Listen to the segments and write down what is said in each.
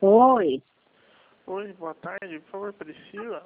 Oi, Oi, boa tarde. Por favor, Priscila.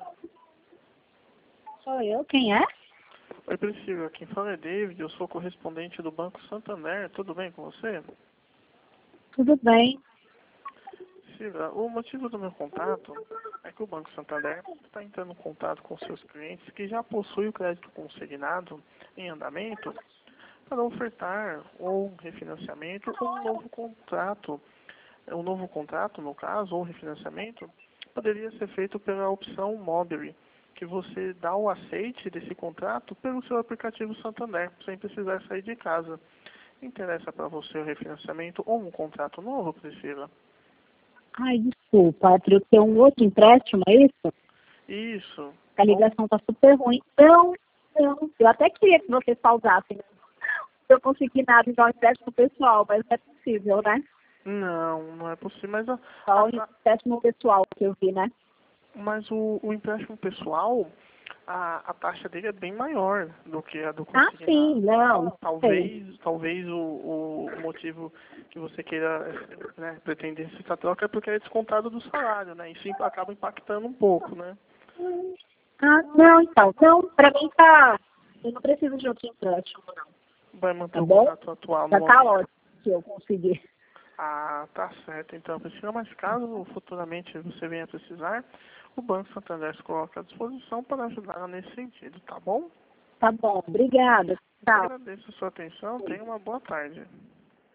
sou eu, quem é? Oi, Priscila. Quem fala é David. Eu sou correspondente do Banco Santander. Tudo bem com você? Tudo bem? Priscila, o motivo do meu contato é que o Banco Santander está entrando em contato com seus clientes que já possuem o crédito consignado em andamento para ofertar ou um refinanciamento ou um novo contrato. Um novo contrato, no caso, ou refinanciamento, poderia ser feito pela opção Mobile, que você dá o aceite desse contrato pelo seu aplicativo Santander, sem precisar sair de casa. Interessa para você o refinanciamento ou um contrato novo, Priscila? Ai, desculpa, eu tenho um outro empréstimo, é isso? Isso. A ligação tá super ruim. Não, não, eu até queria que vocês pausassem. Se eu conseguir nada igual empréstimo pessoal, mas não é possível, né? Não, não é possível, mas, Só o empréstimo pessoal que eu vi, né? mas o empréstimo pessoal, a taxa dele é bem maior do que a do Ah, consignado. sim, não, sei. Talvez o motivo que você queira, né, pretender essa troca é porque é descontado do salário, né? E sim acaba impactando um pouco, né? Ah, não, então, não, pra mim tá, eu não preciso de outro empréstimo, não, Vai manter tá o bom? contrato atual no Já tá momento. ótimo se eu conseguir. Ah, tá certo. Então, Priscila, mas caso futuramente você venha precisar, o Banco Santander se coloca à disposição para ajudar nesse sentido, tá bom? Tá bom, obrigada. Eu Tchau. agradeço a sua atenção. Tenha uma boa tarde.